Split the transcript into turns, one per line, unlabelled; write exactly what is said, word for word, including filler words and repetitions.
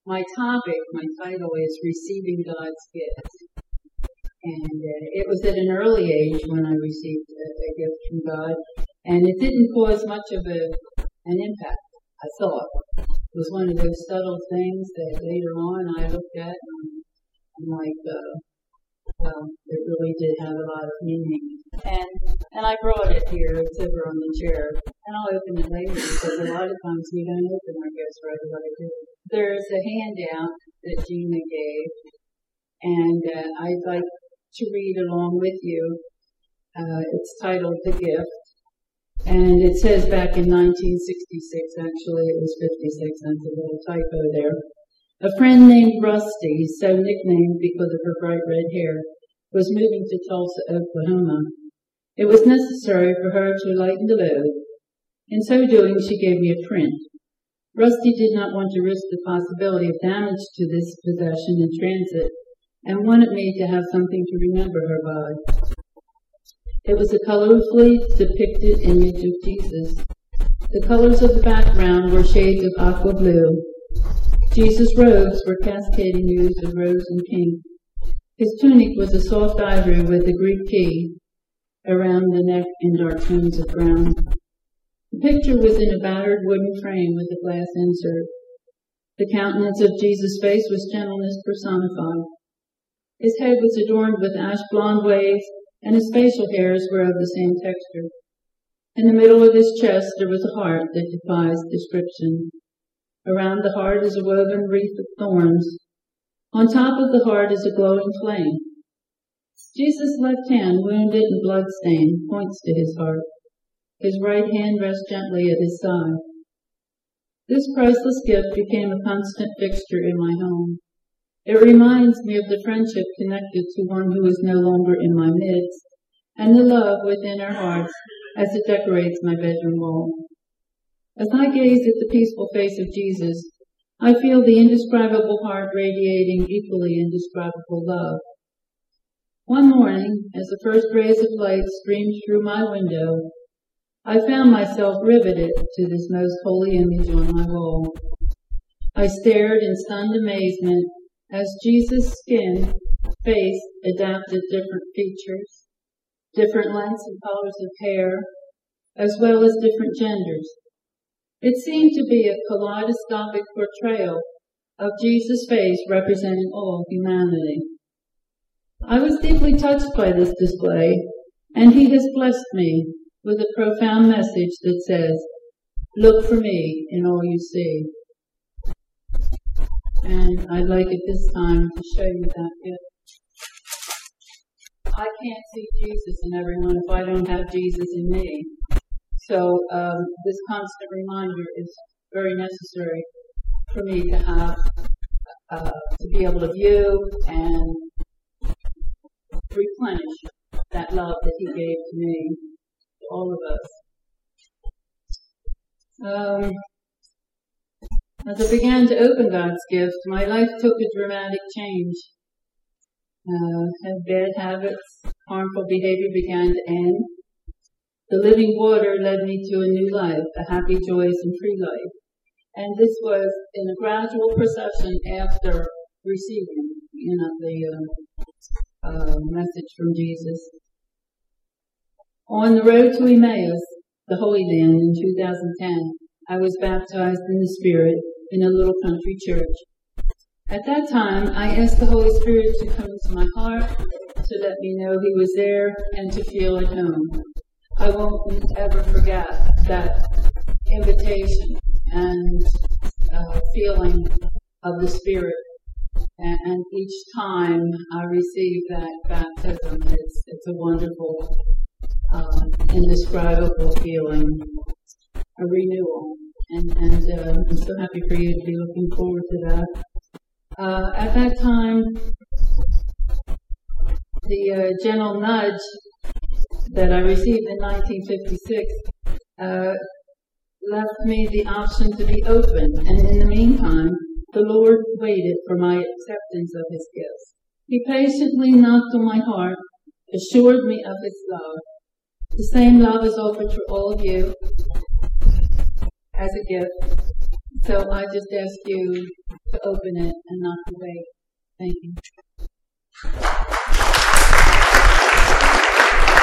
my topic, my title is Receiving God's Gift. And uh, it was at an early age when I received a, a gift from God, and it didn't cause much of a, an impact, I thought. It was one of those subtle things that later on I looked at, and I'm like, uh, well, it really did have a lot of meaning. And and I brought it here, it's over on the chair, and I'll open it later, because a lot of times we don't open our gifts right away, do we? There's a handout that Gina gave, and uh, I'd like to read along with you. Uh, it's titled The Gift, and it says back in nineteen sixty-six, actually it was fifty-six, that's a little typo there. A friend named Rusty, so nicknamed because of her bright red hair, was moving to Tulsa, Oklahoma. It was necessary for her to lighten the load. In so doing, she gave me a print. Rusty did not want to risk the possibility of damage to this possession in transit, and wanted me to have something to remember her by. It was a colorfully depicted image of Jesus. The colors of the background were shades of aqua blue. Jesus' robes were cascading hues of rose and pink. His tunic was a soft ivory with a Greek key around the neck in dark tones of brown. The picture was in a battered wooden frame with a glass insert. The countenance of Jesus' face was gentleness personified. His head was adorned with ash blonde waves, and his facial hairs were of the same texture. In the middle of his chest there was a heart that defies description. Around the heart is a woven wreath of thorns. On top of the heart is a glowing flame. Jesus' left hand, wounded and blood-stained, points to his heart. His right hand rests gently at his side. This priceless gift became a constant fixture in my home. It reminds me of the friendship connected to one who is no longer in my midst, and the love within our hearts as it decorates my bedroom wall. As I gaze at the peaceful face of Jesus, I feel the indescribable heart radiating equally indescribable love. One morning, as the first rays of light streamed through my window, I found myself riveted to this most holy image on my wall. I stared in stunned amazement as Jesus' skin, face adapted different features, different lengths and colors of hair, as well as different genders. It seemed to be a kaleidoscopic portrayal of Jesus' face representing all humanity. I was deeply touched by this display, and he has blessed me with a profound message that says, "Look for me in all you see." And I'd like at this time to show you that gift. I can't see Jesus in everyone if I don't have Jesus in me. So um, this constant reminder is very necessary for me to have, uh, to be able to view and replenish that love that he gave to me, to all of us. Um, as I began to open God's gift, my life took a dramatic change. Uh, had bad habits, harmful behavior began to end. The living water led me to a new life, a happy, joyous, and free life. And this was in a gradual procession after receiving, you know, the uh, uh, message from Jesus. On the road to Emmaus, the Holy Land, in two thousand ten, I was baptized in the Spirit in a little country church. At that time, I asked the Holy Spirit to come into my heart, to let me know he was there, and to feel at home. I won't ever forget that invitation and uh, feeling of the Spirit. And, and each time I receive that baptism, it's, it's a wonderful, um, indescribable feeling, a renewal. And, and uh, I'm so happy for you to be looking forward to that. Uh, at that time, the uh, gentle nudge that I received in nineteen fifty-six uh, left me the option to be open, and in the meantime, the Lord waited for my acceptance of his gifts. He patiently knocked on my heart, assured me of his love. The same love is offered to all of you as a gift. So I just ask you to open it and not to wait. Thank you.